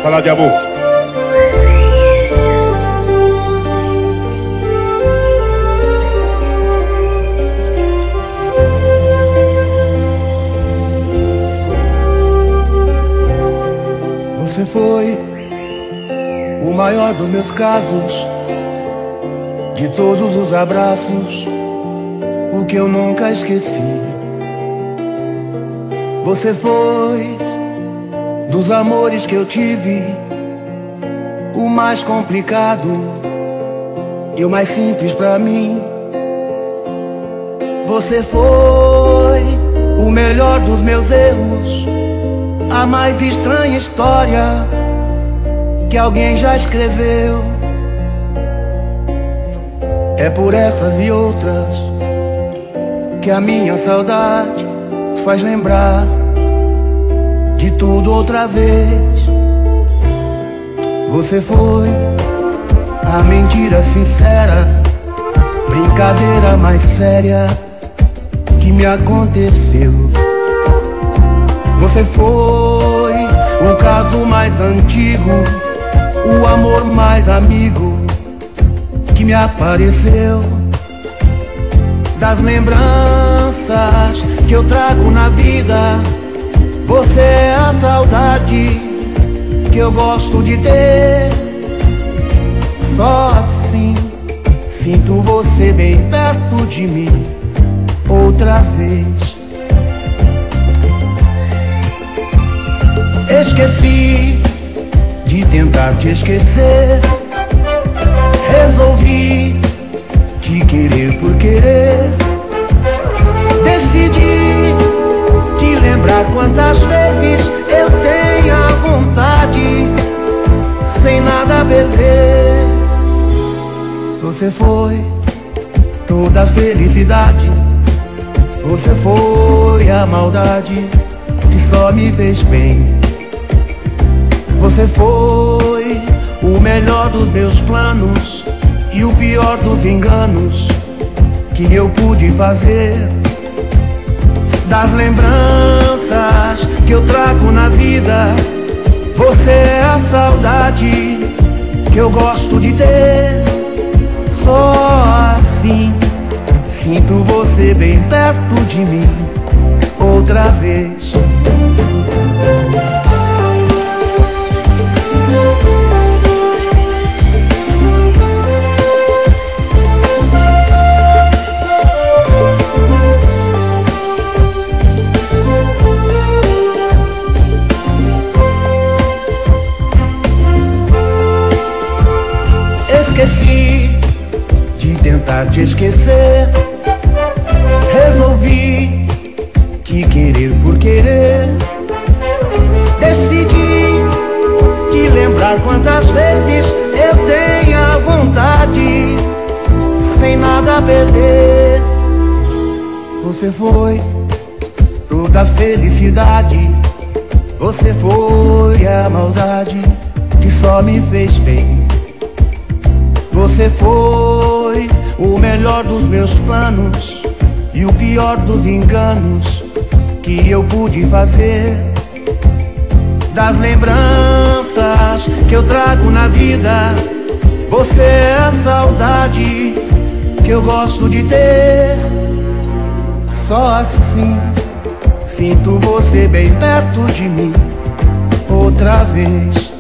falar de amor. Você foi o maior dos meus casos, de todos os abraços, o que eu nunca esqueci. Você foi dos amores que eu tive, o mais complicado e o mais simples pra mim. Você foi o melhor dos meus erros, a mais estranha história que alguém já escreveu. É por essas e outras que a minha saudade faz lembrar de tudo outra vez. Você foi a mentira sincera, brincadeira mais séria que me aconteceu. Você foi o caso mais antigo, o amor mais amigo que me apareceu. Das lembranças que eu trago na vida, você é a saudade que eu gosto de ter. Só assim sinto você bem perto de mim outra vez. Esqueci de tentar te esquecer, resolvi te querer por querer. Decidi te lembrar quantas vezes eu tenho a vontade, sem nada a perder. Você foi toda a felicidade, você foi a maldade que só me fez bem. Você foi o melhor dos meus planos e o pior dos enganos que eu pude fazer. Das lembranças que eu trago na vida, você é a saudade que eu gosto de ter. Só assim sinto você bem perto de mim outra vez. Esqueci de tentar te esquecer, resolvi te querer por querer. Decidi te lembrar quantas vezes eu tenho a vontade, sem nada a perder. Você foi toda a felicidade, você foi a maldade que só me fez bem. Você foi o melhor dos meus planos e o pior dos enganos que eu pude fazer. Das lembranças que eu trago na vida, você é a saudade que eu gosto de ter. Só assim sinto você bem perto de mim outra vez.